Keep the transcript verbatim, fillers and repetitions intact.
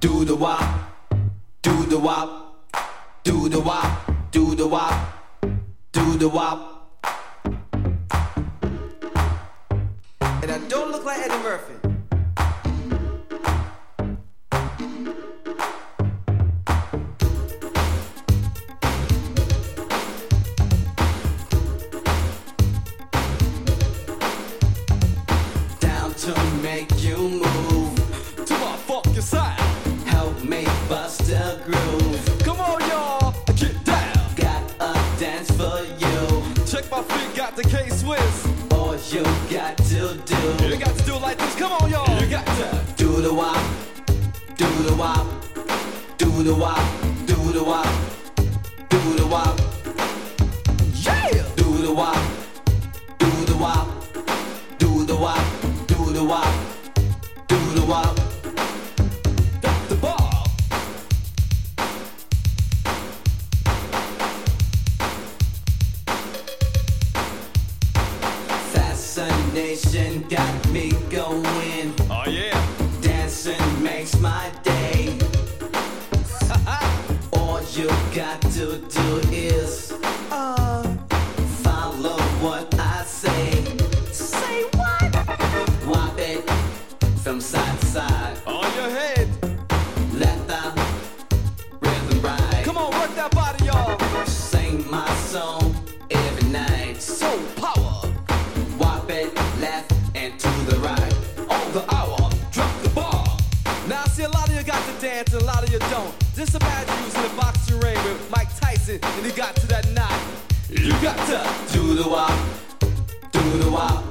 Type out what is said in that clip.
do the wop, do the wop, do the wop, do the wop, do the wop. And I don't look like Eddie Murphy. Down to make you move to my funky side. Help me bust a groove. Come on, y'all, get down. Got a dance for you. Check my feet, got the K-Swiss. All you got to do, you got to do it like this. Come on, y'all. You got to do the wop, do the wop, do the wop, do the wop, do the wop. Yeah. Do the wop, do the wop, do the wop, do the wop, do the wop. That's the ball. Fascination got me going. Oh yeah. Dancing makes my day. All you got to do is uh, follow what I say. Say what? Whop it from side to side. On your head. Let the rhythm ride. Come on, work that body, y'all. Sing my song every night. Soul power. Whop it left and to the right. On the hour, drop the ball. Now I see a lot of you got to dance and a lot of you don't. Just imagine using the boxing ring with Mike Tyson and he got to that knot. You got to do the wop, do the wop,